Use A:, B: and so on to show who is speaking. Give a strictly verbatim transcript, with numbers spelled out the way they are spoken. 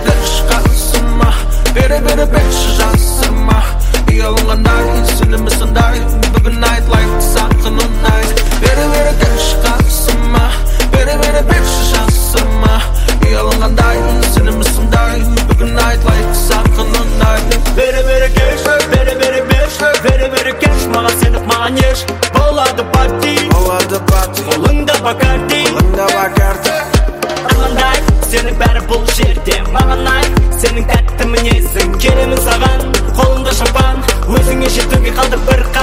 A: қасыма, бері-бері берші жасыма. Ұялғандай, сенімісіңдай, бүгін айтылайды сақын ұнай. Бері-бері берші қасыма, бері-бері берші жасыма. Ұялғандай, сенімісіңдай, бүгін айтылайды сақын ұнай.
B: Бері-бері кеш, бері-бері беш, бері-бері кеш, маған сеніп маған еш. Болады пати,
A: болады пати,
B: қолыңда бакарди,
A: қолыңда бакарди.
B: Ағандай, сені бәрі бұл жерде маған айт, сенің тәтті мінезің. Келемін саған, қолымда шампан, өзіңе жетуге қалды бір